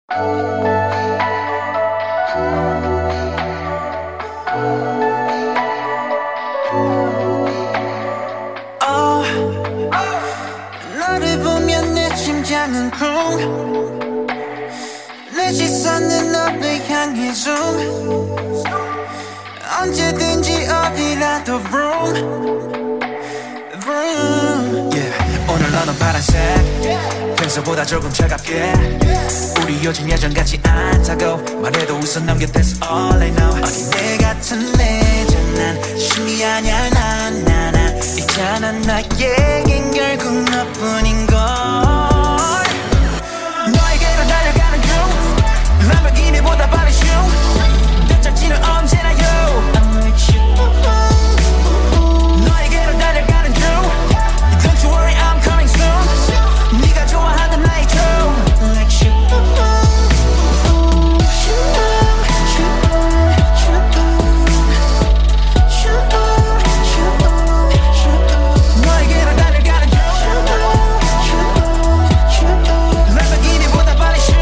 너를 보면 내 심장은 쿵 내 시선은 너를 향해 zoom 언제든지 어디라도 vroom vroom yeah. 오늘 너는 파란색 평소보다 조금 차갑게 우리 요즘 예전같지 않다고 말해도 웃어 넘겨 that's all I know 어린애 같은 내전 난 신이 아냐 나나나 있잖아 나에겐 결국 너뿐인걸 너에게로 달려가는 중 람보르기니보다 빠른 슝 등짝지는 언제나 you I'm with you 너에게로 달려가는 중 Don't you worry I'm coming soon 네가 좋아하는 나의 tune Like you 너에게로 달려가는 중 람보르기니보다 빠른 슝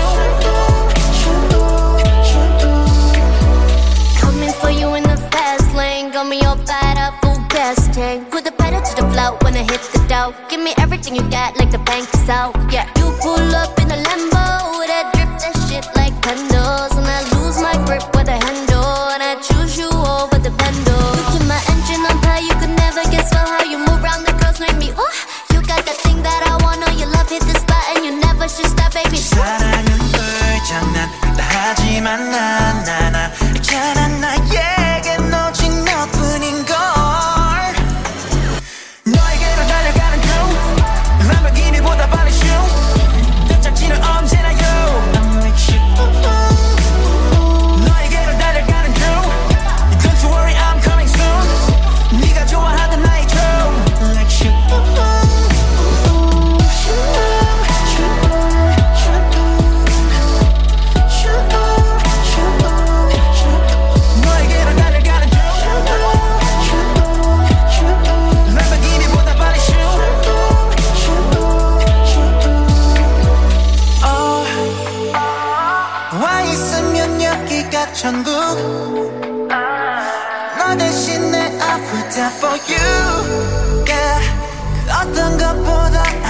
Coming for you in the fast lane. Got me all fired up, full gas tank. Put the pedal to the floor when I hit the dough. Give me everything you got, like the bank is out. Yeah, you pull up in a Lambo, that drip that shit like candles, and I lose my grip with the handle, and I choose you over the bando. You keep my engine on fire, you could never guess well how you move around the girls make me. Ooh, you got that thing that I want, know your love hit the spot, and you never should stop, baby. 사랑은 불장난 다 하지만 난 있잖아 나에겐 오직 너뿐인걸 너에게로 달려가는 중 람보르기니보다 빠른 슝 등짝지는 언제나 you I'm with you 너에게로 달려가는 중 Don't you worry I'm coming soon 네가 좋아하는 나의 tune Like you 너에게로 달려가는 중 람보르기니보다 빠른 슝 와 있으면 여기가 천국 너 대신 내 아프다 for you yeah. 그 어떤 것보다